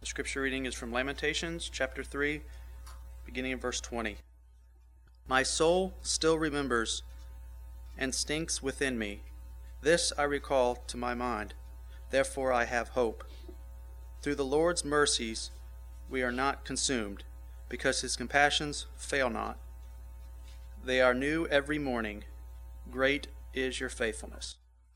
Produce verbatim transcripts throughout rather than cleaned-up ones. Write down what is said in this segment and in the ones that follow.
scripture reading is from Lamentations, chapter three, beginning in verse twenty. My soul still remembers and stinks within me. This I recall to my mind. Therefore I have hope. Through the Lord's mercies we are not consumed, because his compassions fail not. They are new every morning. Great is your faithfulness.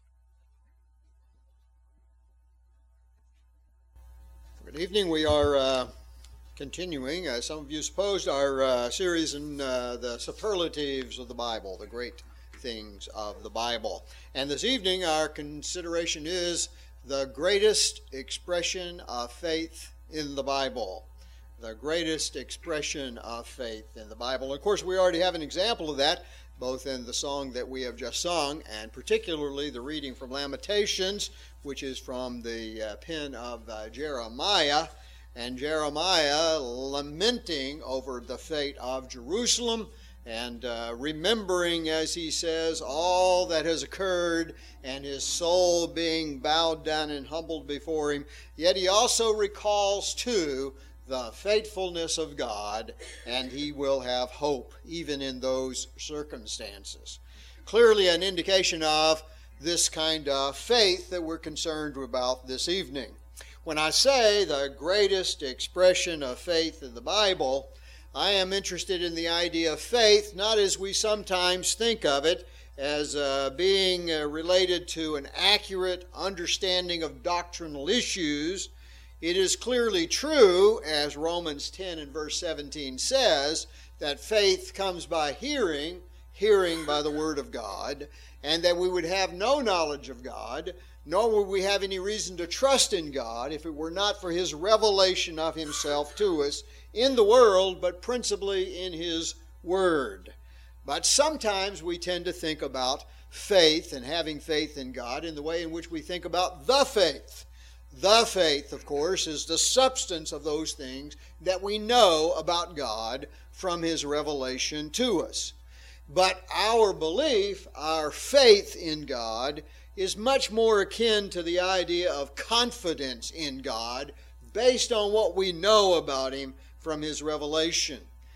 Good evening. We are uh, continuing, as some of you supposed, our uh, series in uh, the superlatives of the Bible, the great things of the Bible. And this evening our consideration is the greatest expression of faith in the Bible. The greatest expression of faith in the Bible. Of course, we already have an example of that, both in the song that we have just sung, and particularly the reading from Lamentations, which is from the uh, pen of uh, Jeremiah, and Jeremiah lamenting over the fate of Jerusalem, and uh, remembering, as he says, all that has occurred, and his soul being bowed down and humbled before him. Yet he also recalls, too, the faithfulness of God, and he will have hope even in those circumstances. Clearly an indication of this kind of faith that we're concerned about this evening. When I say the greatest expression of faith in the Bible, I am interested in the idea of faith, not as we sometimes think of it, as uh, being uh, related to an accurate understanding of doctrinal issues. It is clearly true, as Romans ten and verse seventeen says, that faith comes by hearing, hearing by the word of God, and that we would have no knowledge of God, nor would we have any reason to trust in God if it were not for his revelation of himself to us in the world, but principally in his word. But sometimes we tend to think about faith and having faith in God in the way in which we think about the faith. The faith, of course, is the substance of those things that we know about God from his revelation to us. But our belief, our faith in God, is much more akin to the idea of confidence in God based on what we know about him from his revelation.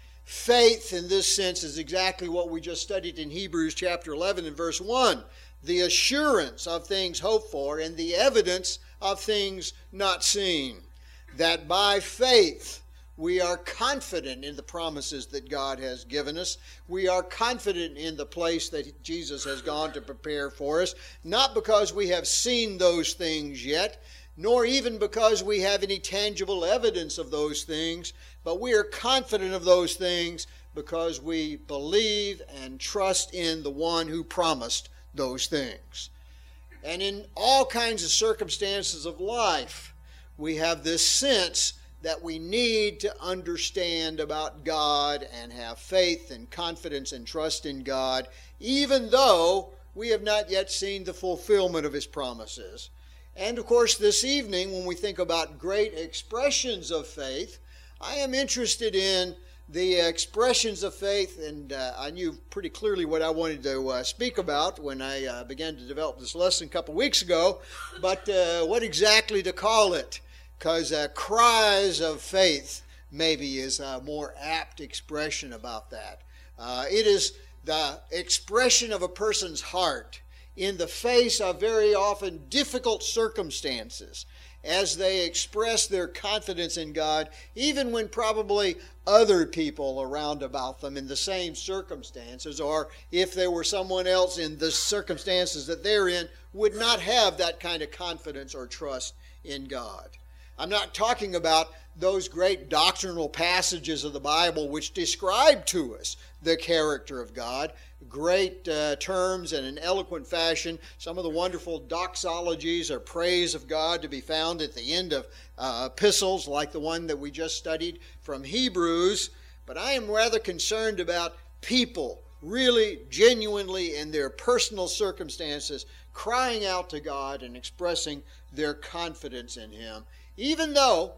Faith in this sense is exactly what we just studied in Hebrews chapter eleven and verse one. The assurance of things hoped for and the evidence of things not seen. That by faith we are confident in the promises that God has given us. We are confident in the place that Jesus has gone to prepare for us, not because we have seen those things yet, nor even because we have any tangible evidence of those things, but we are confident of those things because we believe and trust in the one who promised those things. And in all kinds of circumstances of life, we have this sense that we need to understand about God and have faith and confidence and trust in God, even though we have not yet seen the fulfillment of his promises. And of course, this evening, when we think about great expressions of faith, I am interested in the expressions of faith, and uh, I knew pretty clearly what I wanted to uh, speak about when I uh, began to develop this lesson a couple weeks ago, but uh, what exactly to call it, because uh, cries of faith maybe is a more apt expression about that. Uh, it is the expression of a person's heart in the face of very often difficult circumstances, as they express their confidence in God, even when probably other people around about them in the same circumstances, or if there were someone else in the circumstances that they're in, would not have that kind of confidence or trust in God. I'm not talking about those great doctrinal passages of the Bible which describe to us the character of God, great uh, terms in an eloquent fashion, some of the wonderful doxologies or praise of God to be found at the end of uh, epistles like the one that we just studied from Hebrews. But I am rather concerned about people really genuinely in their personal circumstances crying out to God and expressing their confidence in him, even though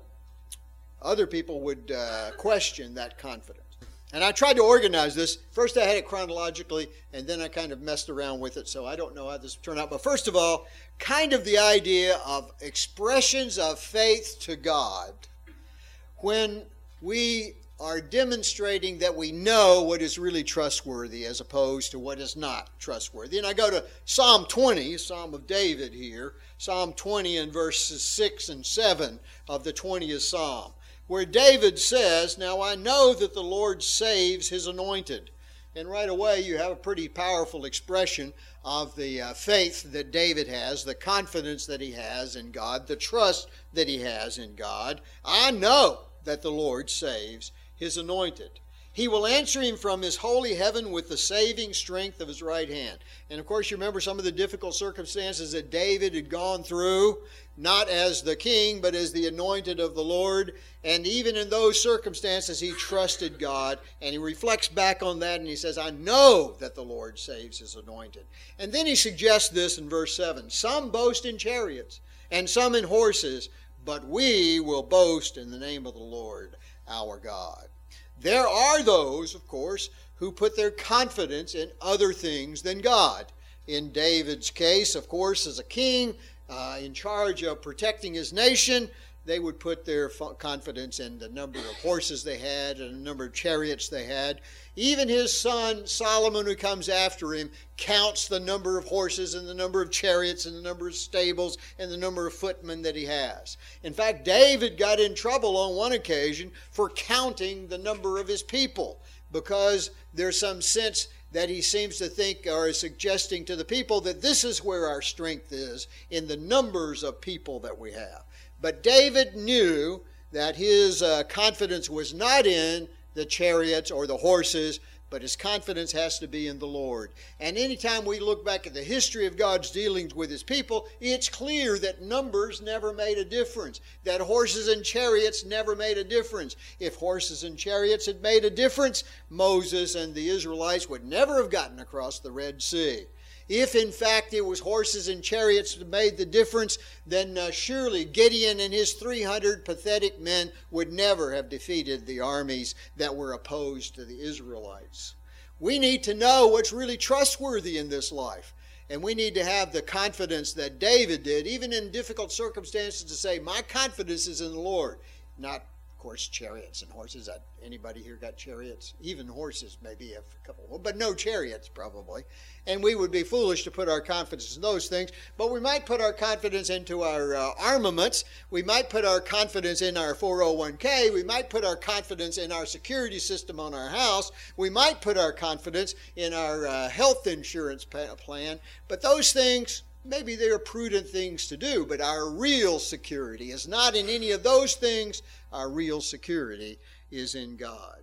other people would uh, question that confidence. And I tried to organize this. First I had it chronologically, and then I kind of messed around with it, so I don't know how this will turn out. But first of all, kind of the idea of expressions of faith to God when we are demonstrating that we know what is really trustworthy as opposed to what is not trustworthy. And I go to Psalm twenty, Psalm of David here, Psalm twenty and verses six and seven of the twentieth Psalm, where David says, "Now I know that the Lord saves his anointed." And right away you have a pretty powerful expression of the uh, faith that David has, the confidence that he has in God, the trust that he has in God. I know that the Lord saves his anointed. He will answer him from his holy heaven with the saving strength of his right hand. And of course you remember some of the difficult circumstances that David had gone through, not as the king, but as the anointed of the Lord. And even in those circumstances, he trusted God. And he reflects back on that and he says, I know that the Lord saves his anointed. And then he suggests this in verse seven. Some boast in chariots and some in horses, but we will boast in the name of the Lord our God. There are those, of course, who put their confidence in other things than God. In David's case, of course, as a king, uh, in charge of protecting his nation, they would put their confidence in the number of horses they had and the number of chariots they had. Even his son Solomon, who comes after him, counts the number of horses and the number of chariots and the number of stables and the number of footmen that he has. In fact, David got in trouble on one occasion for counting the number of his people, because there's some sense that he seems to think or is suggesting to the people that this is where our strength is, in the numbers of people that we have. But David knew that his uh, confidence was not in the chariots or the horses, but his confidence has to be in the Lord. And anytime we look back at the history of God's dealings with his people, it's clear that numbers never made a difference, that horses and chariots never made a difference. If horses and chariots had made a difference, Moses and the Israelites would never have gotten across the Red Sea. If, in fact, it was horses and chariots that made the difference, then uh, surely Gideon and his three hundred pathetic men would never have defeated the armies that were opposed to the Israelites. We need to know what's really trustworthy in this life. And we need to have the confidence that David did, even in difficult circumstances, to say, my confidence is in the Lord. Not, of course, chariots and horses. Anybody here got chariots? Even horses maybe have a couple, but no chariots probably. And we would be foolish to put our confidence in those things. But we might put our confidence into our uh, armaments. We might put our confidence in our four oh one k. We might put our confidence in our security system on our house. We might put our confidence in our uh, health insurance plan. But those things, maybe they're prudent things to do, but our real security is not in any of those things. Our real security is in God.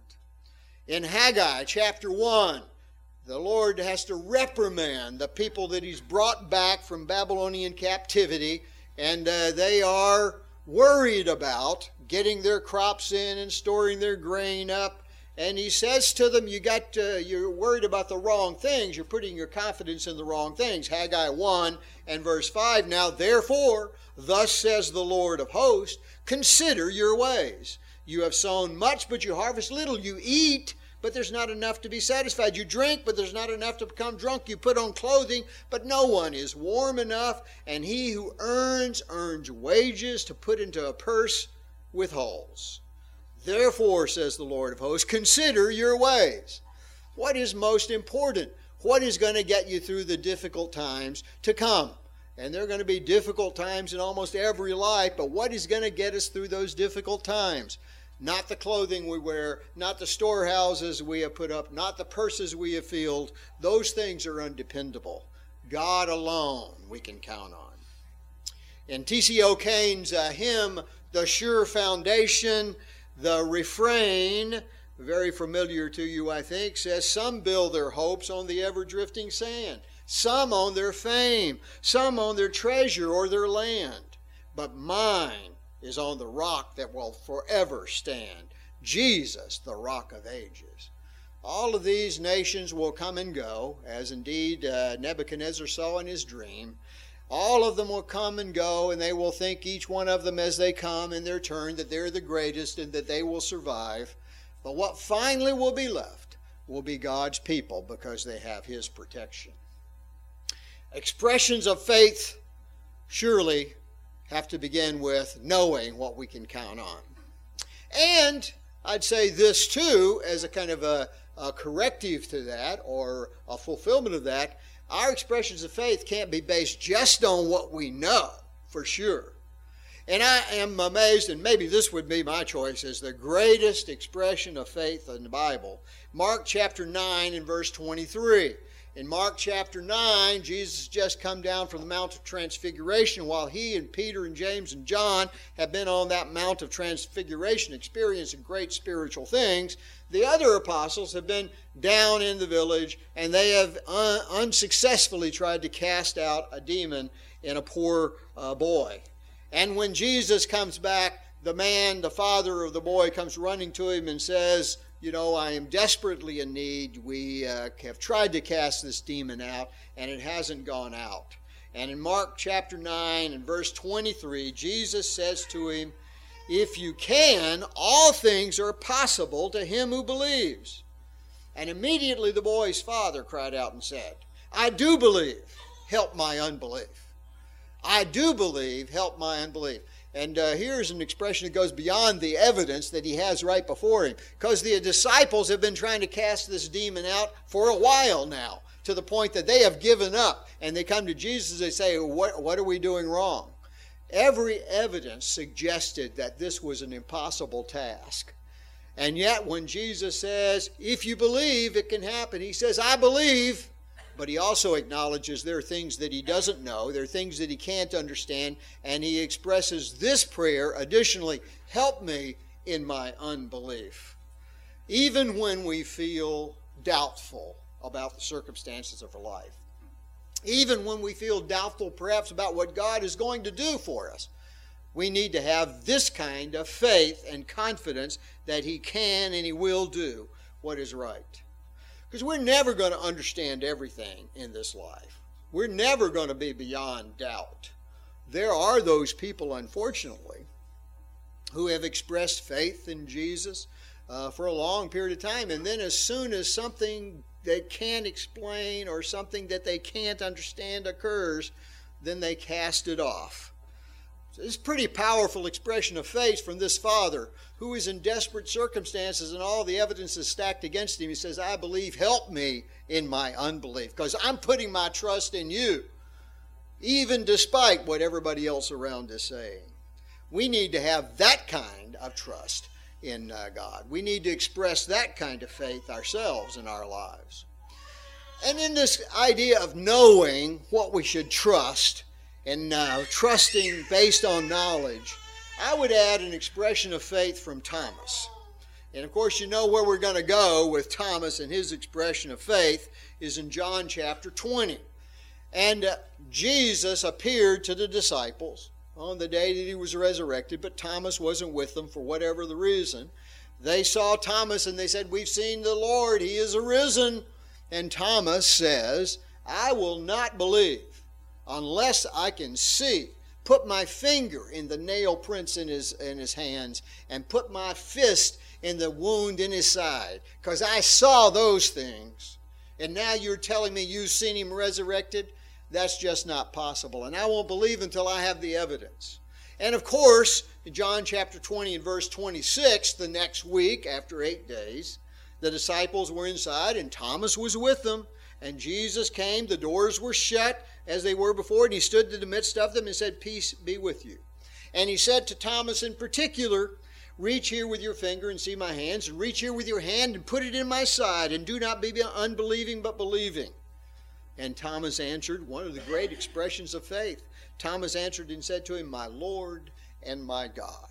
In Haggai chapter one, the Lord has to reprimand the people that he's brought back from Babylonian captivity, and uh, they are worried about getting their crops in and storing their grain up. And he says to them, you got, uh, you're worried about the wrong things. You're putting your confidence in the wrong things. Haggai one and verse five, now therefore, thus says the Lord of hosts, consider your ways. You have sown much, but you harvest little. You eat, but there's not enough to be satisfied. You drink, but there's not enough to become drunk. You put on clothing, but no one is warm enough. And he who earns, earns wages to put into a purse with holes. Therefore, says the Lord of hosts, consider your ways. What is most important? What is going to get you through the difficult times to come? And there are going to be difficult times in almost every life, but what is going to get us through those difficult times? Not the clothing we wear, not the storehouses we have put up, not the purses we have filled. Those things are undependable. God alone we can count on. In T C O'Kane's uh, hymn, The Sure Foundation, the refrain, very familiar to you I think, says, some build their hopes on the ever-drifting sand, some on their fame, some on their treasure or their land, but mine is on the rock that will forever stand, Jesus, the rock of ages. All of these nations will come and go, as indeed uh, Nebuchadnezzar saw in his dream. All of them will come and go, and they will think, each one of them as they come in their turn, that they're the greatest and that they will survive. But what finally will be left will be God's people, because they have his protection. Expressions of faith surely have to begin with knowing what we can count on. And I'd say this too, as a kind of a, a corrective to that, or a fulfillment of that. Our expressions of faith can't be based just on what we know, for sure. And I am amazed, and maybe this would be my choice as the greatest expression of faith in the Bible. Mark chapter nine and verse twenty-three. In Mark chapter nine, Jesus has just come down from the Mount of Transfiguration. While he and Peter and James and John have been on that Mount of Transfiguration experiencing great spiritual things, the other apostles have been down in the village, and they have un- unsuccessfully tried to cast out a demon in a poor uh, boy. And when Jesus comes back, the man, the father of the boy, comes running to him and says, you know, I am desperately in need. We uh, have tried to cast this demon out, and it hasn't gone out. And in Mark chapter nine and verse twenty-three, Jesus says to him, if you can, all things are possible to him who believes. And immediately the boy's father cried out and said, I do believe, help my unbelief. I do believe, help my unbelief. And uh, here's an expression that goes beyond the evidence that he has right before him. Because the disciples have been trying to cast this demon out for a while now, to the point that they have given up. And they come to Jesus and they say, what, what are we doing wrong? Every evidence suggested that this was an impossible task. And yet when Jesus says, if you believe, it can happen, he says, I believe. But he also acknowledges there are things that he doesn't know, there are things that he can't understand, and he expresses this prayer, additionally, help me in my unbelief. Even when we feel doubtful about the circumstances of our life, even when we feel doubtful perhaps about what God is going to do for us, we need to have this kind of faith and confidence that he can and he will do what is right. Because we're never going to understand everything in this life. We're never going to be beyond doubt. There are those people, unfortunately, who have expressed faith in Jesus uh, for a long period of time, and then as soon as something they can't explain or something that they can't understand occurs, then they cast it off. So this is a pretty powerful expression of faith from this father who is in desperate circumstances and all the evidence is stacked against him. He says, I believe, help me in my unbelief, because I'm putting my trust in you, even despite what everybody else around is saying. We need to have that kind of trust in uh, God. We need to express that kind of faith ourselves in our lives. And in this idea of knowing what we should trust and uh, trusting based on knowledge, I would add an expression of faith from Thomas. And of course, you know where we're going to go with Thomas and his expression of faith is in John chapter twenty. And uh, Jesus appeared to the disciples on the day that he was resurrected, but Thomas wasn't with them for whatever the reason. They saw Thomas and they said, we've seen the Lord, he is arisen. And Thomas says, I will not believe unless I can see, put my finger in the nail prints in his, in his hands, and put my fist in the wound in his side. Because I saw those things. And now you're telling me you've seen him resurrected? That's just not possible. And I won't believe until I have the evidence. And of course, in John chapter twenty and verse twenty-six, the next week, after eight days, the disciples were inside and Thomas was with them. And Jesus came, the doors were shut as they were before, and he stood in the midst of them and said, peace be with you. And he said to Thomas in particular, reach here with your finger and see my hands, and reach here with your hand and put it in my side, and do not be unbelieving but believing. And Thomas answered, one of the great expressions of faith, Thomas answered and said to him, my Lord and my God.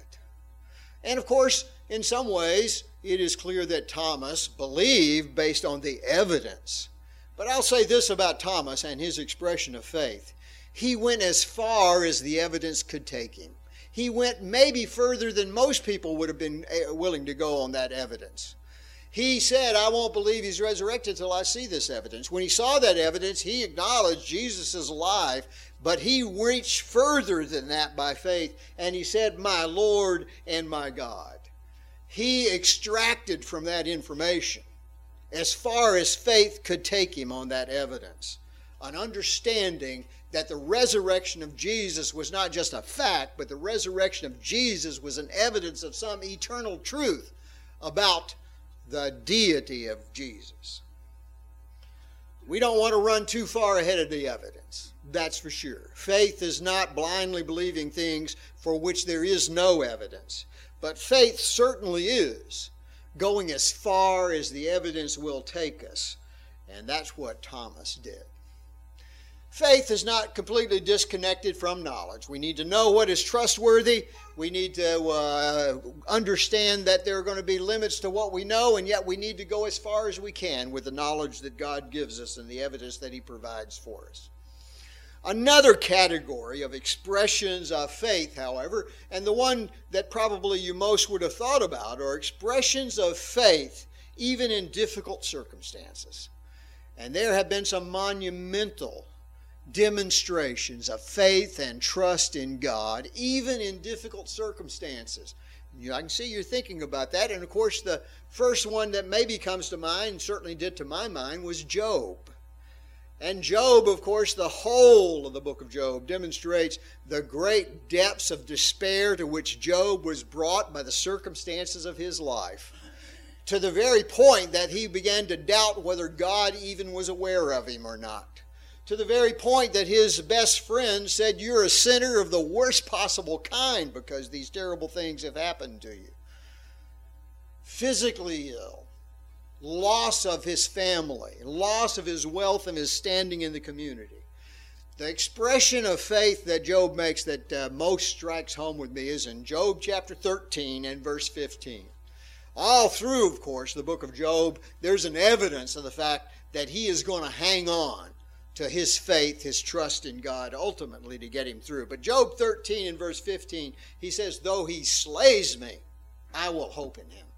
And of course, in some ways, it is clear that Thomas believed based on the evidence. But I'll say this about Thomas and his expression of faith. He went as far as the evidence could take him. He went maybe further than most people would have been willing to go on that evidence. He said, I won't believe he's resurrected until I see this evidence. When he saw that evidence, he acknowledged Jesus is alive, but he reached further than that by faith, and he said, my Lord and my God. He extracted from that information as far as faith could take him on that evidence, an understanding that the resurrection of Jesus was not just a fact, but the resurrection of Jesus was an evidence of some eternal truth about the deity of Jesus. We don't want to run too far ahead of the evidence, that's for sure. Faith is not blindly believing things for which there is no evidence. But faith certainly is going as far as the evidence will take us. And that's what Thomas did. Faith is not completely disconnected from knowledge. We need to know what is trustworthy. We need to uh, understand that there are going to be limits to what we know, and yet we need to go as far as we can with the knowledge that God gives us and the evidence that He provides for us. Another category of expressions of faith, however, and the one that probably you most would have thought about, are expressions of faith even in difficult circumstances. And there have been some monumental demonstrations of faith and trust in God, even in difficult circumstances. You know, I can see you're thinking about that. And of course, the first one that maybe comes to mind, certainly did to my mind, was Job. And Job, of course, the whole of the book of Job demonstrates the great depths of despair to which Job was brought by the circumstances of his life, to the very point that he began to doubt whether God even was aware of him or not. To the very point that his best friend said, "You're a sinner of the worst possible kind because these terrible things have happened to you." Physically ill, loss of his family, loss of his wealth and his standing in the community. The expression of faith that Job makes that uh, most strikes home with me is in Job chapter thirteen and verse fifteen. All through, of course, the book of Job, there's an evidence of the fact that he is going to hang on to his faith, his trust in God, ultimately to get him through. But Job thirteen and verse fifteen, he says, "Though he slays me, I will hope in him."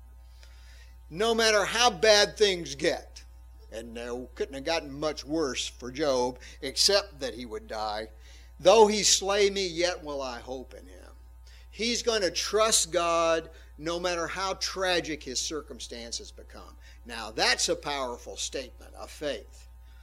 No matter how bad things get, and they couldn't have gotten much worse for Job, except that he would die, "Though he slay me, yet will I hope in him." He's going to trust God no matter how tragic his circumstances become. Now, that's a powerful statement of faith.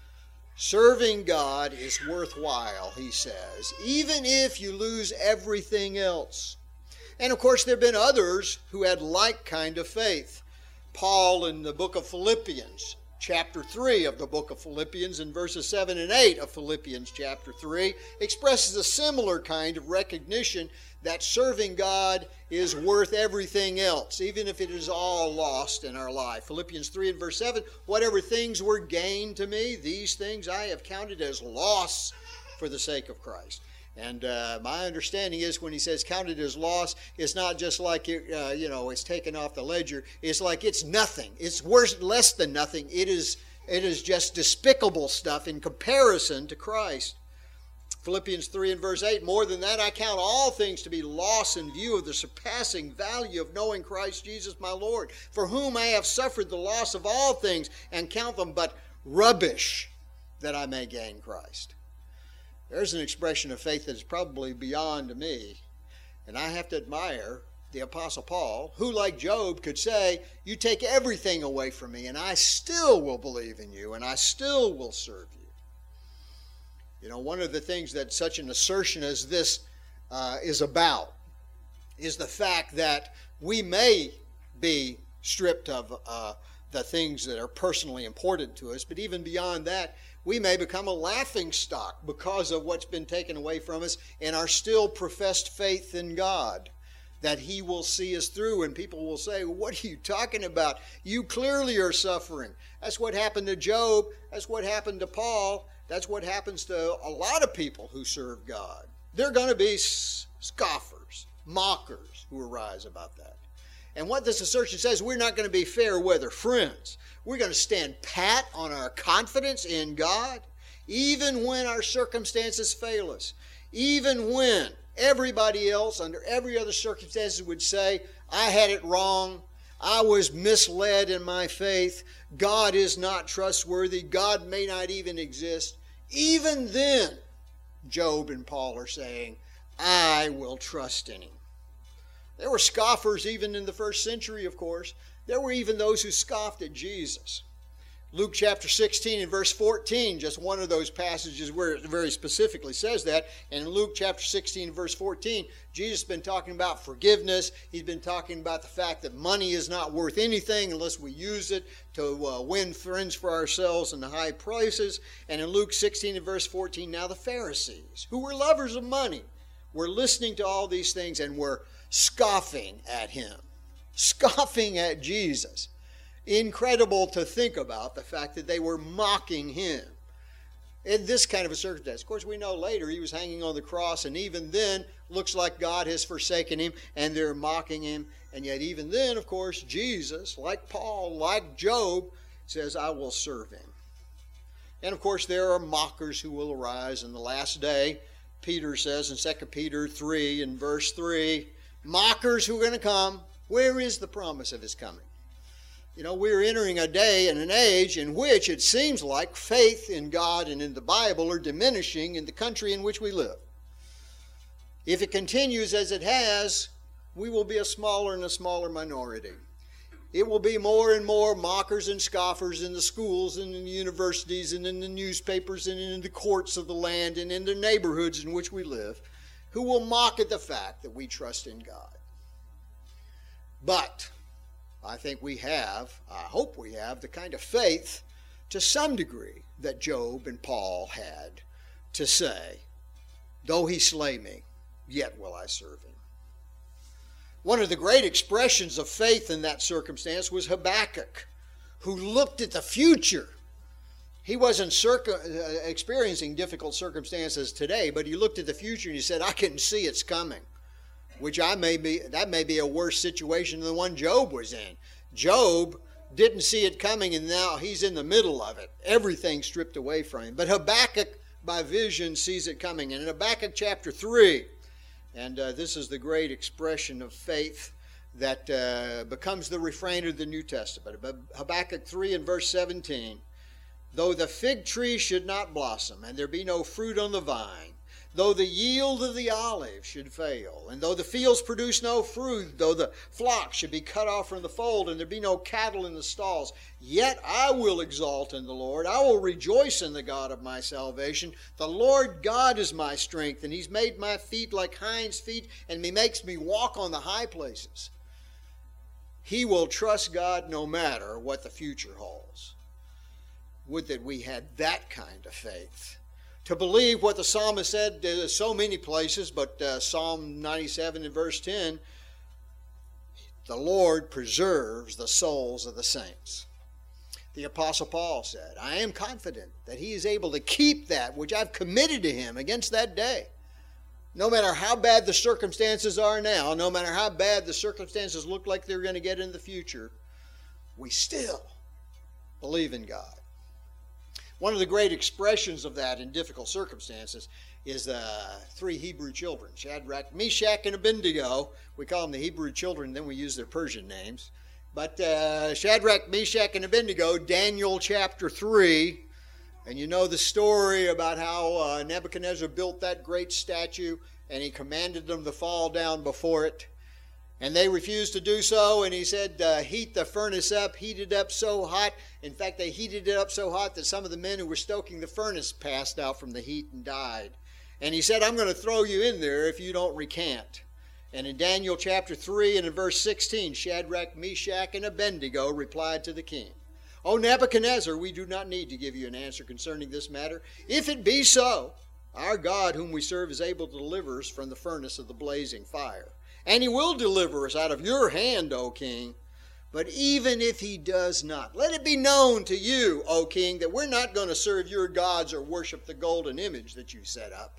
Serving God is worthwhile, he says, even if you lose everything else. And of course, there have been others who had like kind of faith. Paul in the book of Philippians, chapter three of the book of Philippians, and verses seven and eight of Philippians chapter three, expresses a similar kind of recognition that serving God is worth everything else, even if it is all lost in our life. Philippians three and verse seven, "Whatever things were gained to me, these things I have counted as loss for the sake of Christ." And uh, my understanding is when he says counted as loss, it's not just like, it, uh, you know, it's taken off the ledger. It's like it's nothing. It's worse, less than nothing. It is, it is just despicable stuff in comparison to Christ. Philippians three and verse eight, "More than that, I count all things to be loss in view of the surpassing value of knowing Christ Jesus my Lord, for whom I have suffered the loss of all things, and count them but rubbish, that I may gain Christ." There's an expression of faith that is probably beyond me, and I have to admire the Apostle Paul, who, like Job, could say, "You take everything away from me, and I still will believe in you, and I still will serve you." You know, one of the things that such an assertion as this uh, is about is the fact that we may be stripped of uh, the things that are personally important to us, but even beyond that, we may become a laughing stock because of what's been taken away from us in our still professed faith in God, that He will see us through, and people will say, "What are you talking about? You clearly are suffering." That's what happened to Job. That's what happened to Paul. That's what happens to a lot of people who serve God. There are going to be scoffers, mockers who arise about that. And what this assertion says, we're not going to be fair weather friends. We're going to stand pat on our confidence in God, even when our circumstances fail us. Even when everybody else, under every other circumstances, would say, "I had it wrong. I was misled in my faith. God is not trustworthy. God may not even exist." Even then, Job and Paul are saying, "I will trust in Him." There were scoffers even in the first century, of course. There were even those who scoffed at Jesus. Luke chapter sixteen and verse fourteen, just one of those passages where it very specifically says that. And in Luke chapter sixteen and verse fourteen, Jesus has been talking about forgiveness. He's been talking about the fact that money is not worth anything unless we use it to uh, win friends for ourselves in the high places. And in Luke sixteen and verse fourteen, now the Pharisees, who were lovers of money, were listening to all these things and were scoffing at him, scoffing at Jesus. Incredible to think about the fact that they were mocking him in this kind of a circumstance. Of course, we know later he was hanging on the cross, and even then, looks like God has forsaken him, and they're mocking him. And yet even then, of course, Jesus, like Paul, like Job, says, I will serve him. And of course, there are mockers who will arise in the last day. Peter says in Second Peter three and verse three, mockers who are going to come. Where is the promise of his coming? You know, we're entering a day and an age in which it seems like faith in God and in the Bible are diminishing in the country in which we live. If it continues as it has, we will be a smaller and a smaller minority. It will be more and more mockers and scoffers in the schools and in the universities and in the newspapers and in the courts of the land and in the neighborhoods in which we live, who will mock at the fact that we trust in God. But I think we have, I hope we have, the kind of faith to some degree that Job and Paul had to say, though he slay me, yet will I serve him. One of the great expressions of faith in that circumstance was Habakkuk, who looked at the future. He wasn't circum- uh, experiencing difficult circumstances today, but he looked at the future and he said, I can see it's coming. Which I may be, that may be a worse situation than the one Job was in. Job didn't see it coming, and now he's in the middle of it. Everything stripped away from him. But Habakkuk, by vision, sees it coming. And in Habakkuk chapter three, and uh, this is the great expression of faith that uh, becomes the refrain of the New Testament. Habakkuk three and verse seventeen, though the fig tree should not blossom, and there be no fruit on the vine, though the yield of the olive should fail, and though the fields produce no fruit, though the flock should be cut off from the fold, and there be no cattle in the stalls, yet I will exalt in the Lord. I will rejoice in the God of my salvation. The Lord God is my strength, and he's made my feet like hinds' feet, and he makes me walk on the high places. He will trust God no matter what the future holds. Would that we had that kind of faith. To believe what the psalmist said in so many places, but uh, Psalm ninety-seven and verse ten, the Lord preserves the souls of the saints. The Apostle Paul said, I am confident that he is able to keep that which I've committed to him against that day. No matter how bad the circumstances are now, no matter how bad the circumstances look like they're going to get in the future, we still believe in God. One of the great expressions of that in difficult circumstances is the three Hebrew children, Shadrach, Meshach, and Abednego. We call them the Hebrew children, then we use their Persian names. But uh, Shadrach, Meshach, and Abednego, Daniel chapter three. And you know the story about how uh, Nebuchadnezzar built that great statue, and he commanded them to fall down before it. And they refused to do so, and he said, uh, heat the furnace up, heat it up so hot. In fact, they heated it up so hot that some of the men who were stoking the furnace passed out from the heat and died. And he said, I'm going to throw you in there if you don't recant. And in Daniel chapter three and in verse sixteen, Shadrach, Meshach, and Abednego replied to the king, O Nebuchadnezzar, we do not need to give you an answer concerning this matter. If it be so, our God whom we serve is able to deliver us from the furnace of the blazing fire. And he will deliver us out of your hand, O king. But even if he does not, let it be known to you, O king, that we're not going to serve your gods or worship the golden image that you set up.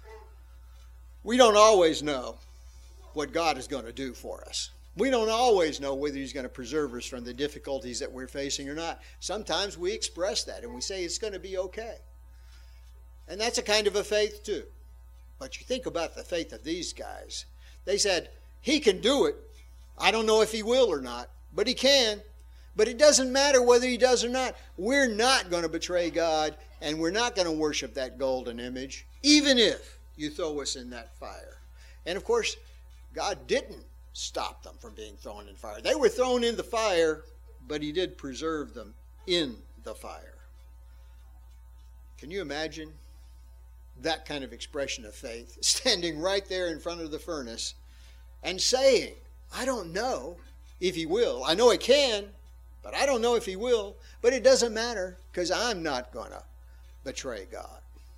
We don't always know what God is going to do for us. We don't always know whether he's going to preserve us from the difficulties that we're facing or not. Sometimes we express that and we say it's going to be okay. And that's a kind of a faith too. But you think about the faith of these guys. They said, he can do it. I don't know if he will or not, but he can. But it doesn't matter whether he does or not. We're not going to betray God, and we're not going to worship that golden image, even if you throw us in that fire. And of course, God didn't stop them from being thrown in fire. They were thrown in the fire, but he did preserve them in the fire. Can you imagine that kind of expression of faith, standing right there in front of the furnace and saying, I don't know if he will. I know he can, but I don't know if he will. But it doesn't matter, because I'm not going to betray God.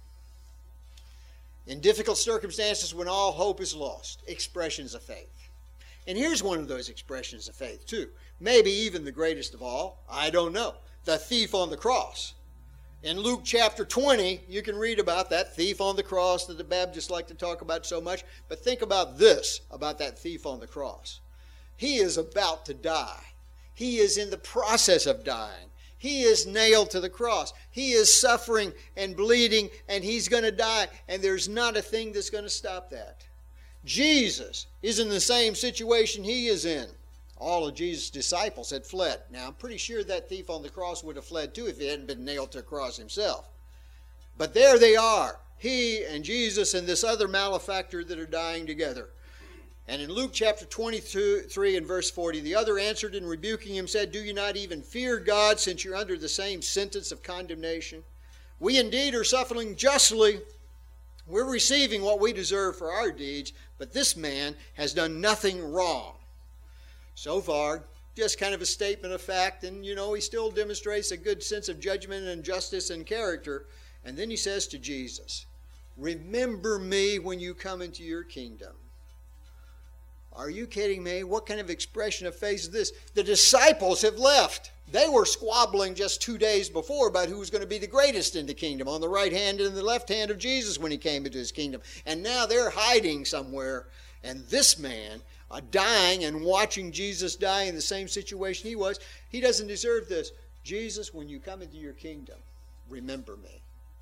In difficult circumstances, when all hope is lost, expressions of faith. And here's one of those expressions of faith too. Maybe even the greatest of all. I don't know. The thief on the cross. In Luke chapter twenty, you can read about that thief on the cross that the Baptists like to talk about so much. But think about this, about that thief on the cross. He is about to die. He is in the process of dying. He is nailed to the cross. He is suffering and bleeding, and he's going to die. And there's not a thing that's going to stop that. Jesus is in the same situation he is in. All of Jesus' disciples had fled. Now, I'm pretty sure that thief on the cross would have fled too if he hadn't been nailed to a cross himself. But there they are, he and Jesus and this other malefactor that are dying together. And in Luke chapter twenty-three and verse forty, the other answered and rebuking him said, Do you not even fear God, since you're under the same sentence of condemnation? We indeed are suffering justly. We're receiving what we deserve for our deeds, but this man has done nothing wrong. So far, just kind of a statement of fact, and you know, he still demonstrates a good sense of judgment and justice and character. And then he says to Jesus, Remember me when you come into your kingdom. Are you kidding me? What kind of expression of faith is this? The disciples have left. They were squabbling just two days before about who was going to be the greatest in the kingdom, on the right hand and the left hand of Jesus when he came into his kingdom. And now they're hiding somewhere. And this man, uh, dying and watching Jesus die in the same situation he was, he doesn't deserve this. Jesus, when you come into your kingdom, remember me.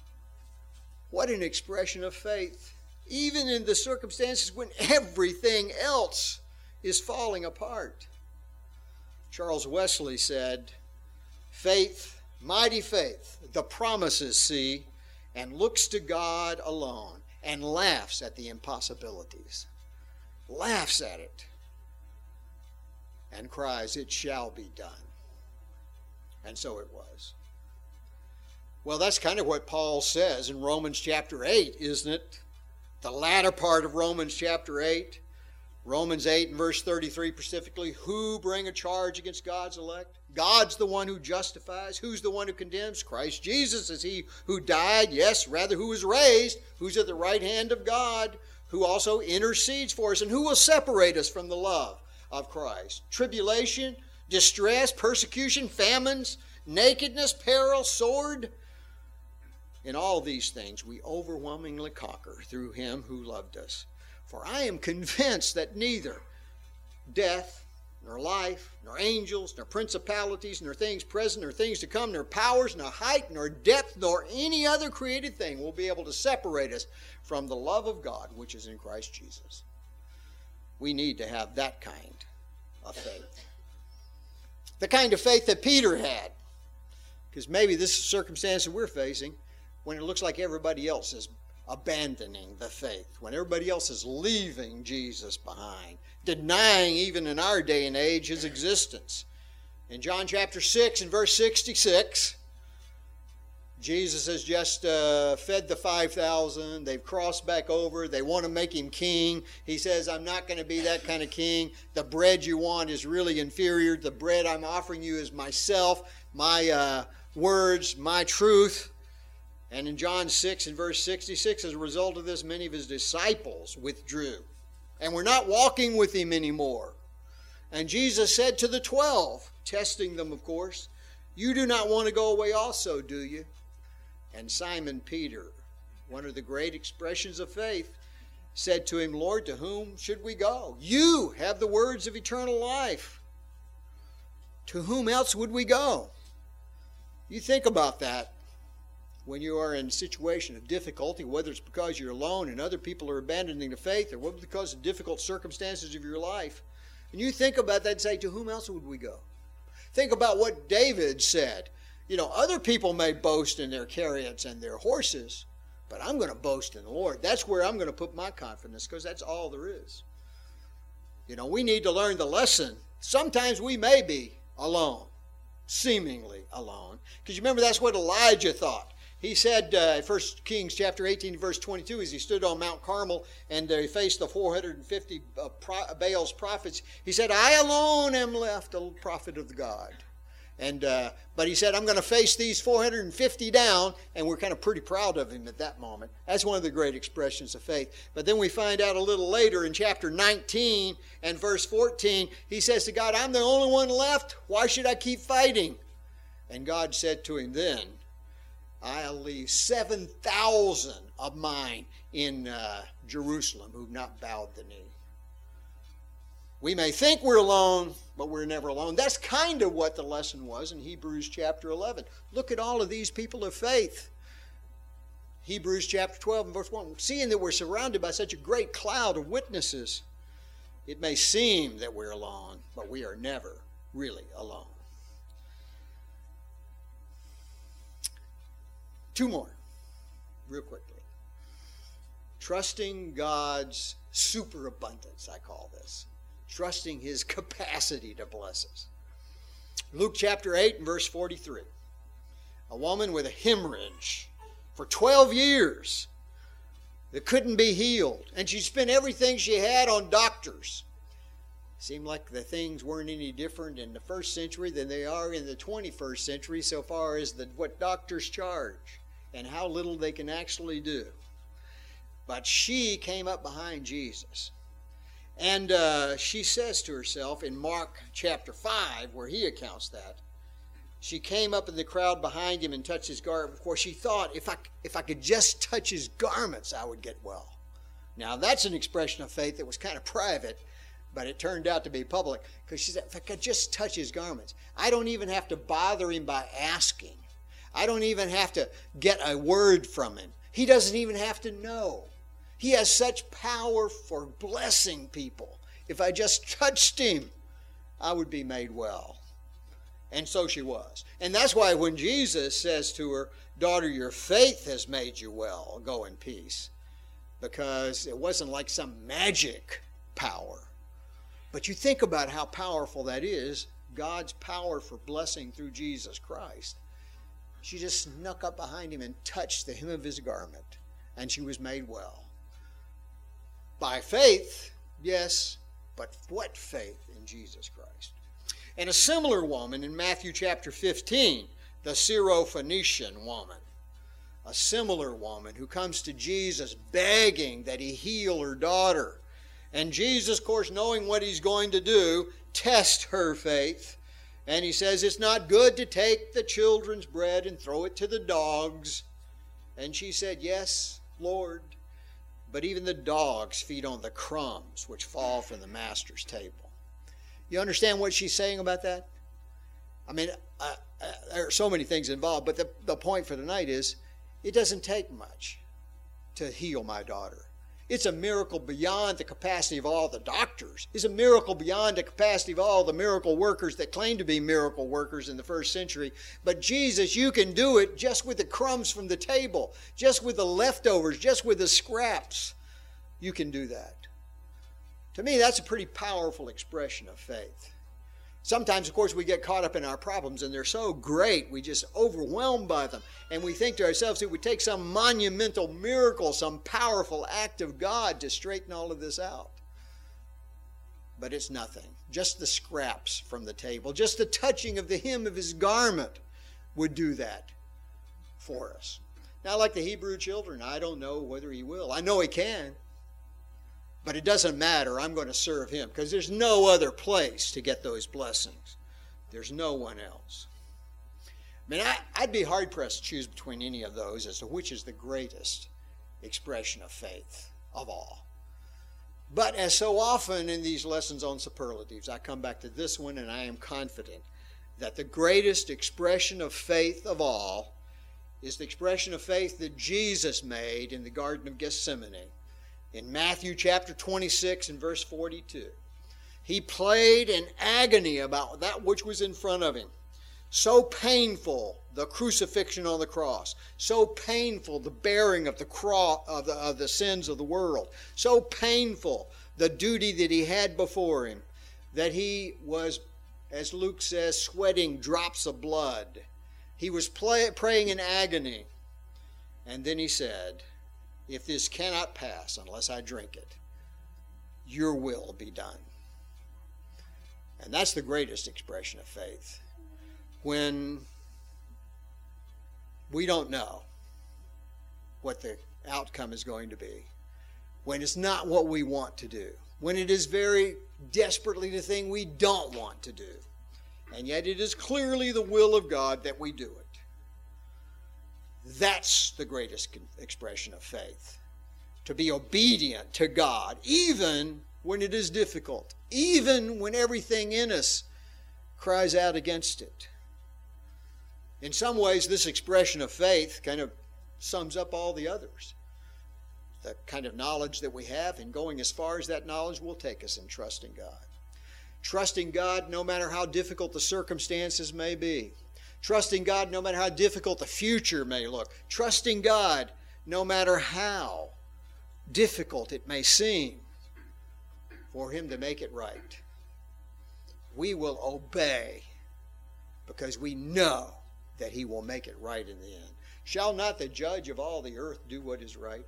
What an expression of faith. Even in the circumstances when everything else is falling apart. Charles Wesley said, Faith, mighty faith, the promises see, and looks to God alone, and laughs at the impossibilities. Laughs at it, and cries, It shall be done. And so it was. Well, that's kind of what Paul says in Romans chapter eight, isn't it? The latter part of Romans chapter eight, Romans eight and verse thirty-three specifically, who bring a charge against God's elect? God's the one who justifies. Who's the one who condemns? Christ Jesus is he who died, yes, rather who was raised, who's at the right hand of God, who also intercedes for us, and who will separate us from the love of Christ? Tribulation, distress, persecution, famines, nakedness, peril, sword. In all these things we overwhelmingly conquer through him who loved us. For I am convinced that neither death, nor life, nor angels, nor principalities, nor things present, nor things to come, nor powers, nor height, nor depth, nor any other created thing will be able to separate us from the love of God which is in Christ Jesus. We need to have that kind of faith. The kind of faith that Peter had. Because maybe this is the circumstance that we're facing, when it looks like everybody else is abandoning the faith, when everybody else is leaving Jesus behind, denying even in our day and age his existence. In John chapter six and verse sixty-six, Jesus has just uh, fed the five thousand. They've crossed back over. They want to make him king. He says, I'm not going to be that kind of king. The bread you want is really inferior. The bread I'm offering you is myself, my uh, words, my truth. And in John six and verse sixty-six, as a result of this, many of his disciples withdrew and were not walking with him anymore. And Jesus said to the twelve, testing them, of course, You do not want to go away also, do you? And Simon Peter, one of the great expressions of faith, said to him, Lord, to whom should we go? You have the words of eternal life. To whom else would we go? You think about that. When you are in a situation of difficulty, whether it's because you're alone and other people are abandoning the faith, or whether because of difficult circumstances of your life, and you think about that and say, to whom else would we go? Think about what David said. You know, other people may boast in their chariots and their horses, but I'm going to boast in the Lord. That's where I'm going to put my confidence, because that's all there is. You know, we need to learn the lesson. Sometimes we may be alone. seemingly alone. Because you remember that's what Elijah thought. He said, uh, First Kings chapter eighteen, verse twenty-two, as he stood on Mount Carmel and uh, he faced the four hundred fifty uh, pro- Baal's prophets, he said, I alone am left, a prophet of God. And uh, but he said, I'm going to face these four hundred fifty down, and we're kind of pretty proud of him at that moment. That's one of the great expressions of faith. But then we find out a little later in chapter nineteen and verse fourteen, he says to God, I'm the only one left. Why should I keep fighting? And God said to him then, I'll leave seven thousand of mine in uh, Jerusalem who've not bowed the knee. We may think we're alone, but we're never alone. That's kind of what the lesson was in Hebrews chapter eleven. Look at all of these people of faith. Hebrews chapter twelve and verse one. Seeing that we're surrounded by such a great cloud of witnesses, it may seem that we're alone, but we are never really alone. Two more, real quickly. Trusting God's superabundance, I call this. Trusting His capacity to bless us. Luke chapter eight and verse forty-three. A woman with a hemorrhage for twelve years that couldn't be healed. And she spent everything she had on doctors. Seemed like the things weren't any different in the first century than they are in the twenty-first century so far as the, what doctors charge and how little they can actually do. But she came up behind Jesus. And uh, she says to herself in Mark chapter five, where he accounts that, she came up in the crowd behind him and touched his garment. Of course, she thought, if I, if I could just touch his garments, I would get well. Now, that's an expression of faith that was kind of private, but it turned out to be public. Because she said, if I could just touch his garments, I don't even have to bother him by asking. I don't even have to get a word from him. He doesn't even have to know. He has such power for blessing people. If I just touched him, I would be made well. And so she was. And that's why when Jesus says to her, daughter, your faith has made you well. Go in peace. Because it wasn't like some magic power. But you think about how powerful that is. God's power for blessing through Jesus Christ. She just snuck up behind him and touched the hem of his garment. And she was made well. By faith, yes, but what faith in Jesus Christ? And a similar woman in Matthew chapter fifteen, the Syrophoenician woman, a similar woman who comes to Jesus begging that he heal her daughter. And Jesus, of course, knowing what he's going to do, tests her faith. And he says, it's not good to take the children's bread and throw it to the dogs. And she said, yes, Lord. But even the dogs feed on the crumbs which fall from the master's table. You understand what she's saying about that? I mean, uh, uh, there are so many things involved, but the, the point for tonight is, it doesn't take much to heal my daughter. It's a miracle beyond the capacity of all the doctors. It's a miracle beyond the capacity of all the miracle workers that claim to be miracle workers in the first century. But Jesus, you can do it just with the crumbs from the table, just with the leftovers, just with the scraps. You can do that. To me, that's a pretty powerful expression of faith. Sometimes, of course, we get caught up in our problems, and they're so great, we just overwhelmed by them. And we think to ourselves, it would take some monumental miracle, some powerful act of God to straighten all of this out. But it's nothing. Just the scraps from the table, just the touching of the hem of his garment would do that for us. Now, like the Hebrew children, I don't know whether he will. I know he can. But it doesn't matter. I'm going to serve him because there's no other place to get those blessings. There's no one else. I mean, I, I'd be hard-pressed to choose between any of those as to which is the greatest expression of faith of all. But as so often in these lessons on superlatives, I come back to this one, and I am confident that the greatest expression of faith of all is the expression of faith that Jesus made in the Garden of Gethsemane. In Matthew chapter twenty-six and verse forty-two, he played in agony about that which was in front of him. So painful, the crucifixion on the cross. So painful, the bearing of the, cross, of the, of the sins of the world. So painful, the duty that he had before him, that he was as Luke says, sweating drops of blood. He was play, praying in agony. And then he said, if this cannot pass unless I drink it, your will be done. And that's the greatest expression of faith. When we don't know what the outcome is going to be, when it's not what we want to do, when it is very desperately the thing we don't want to do, and yet it is clearly the will of God that we do it. That's the greatest expression of faith. To be obedient to God, even when it is difficult, even when everything in us cries out against it. In some ways, this expression of faith kind of sums up all the others. The kind of knowledge that we have, and going as far as that knowledge will take us in trusting God. Trusting God no matter how difficult the circumstances may be. Trusting God no matter how difficult the future may look. Trusting God no matter how difficult it may seem for Him to make it right. We will obey because we know that He will make it right in the end. Shall not the judge of all the earth do what is right?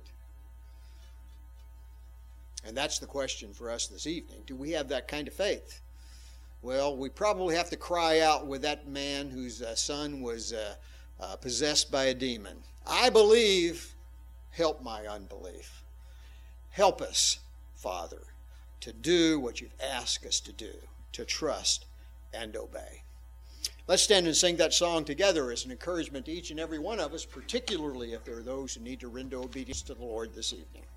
And that's the question for us this evening. Do we have that kind of faith? Well, we probably have to cry out with that man whose uh, son was uh, uh, possessed by a demon. I believe, help my unbelief. Help us, Father, to do what you've asked us to do, to trust and obey. Let's stand and sing that song together as an encouragement to each and every one of us, particularly if there are those who need to render obedience to the Lord this evening.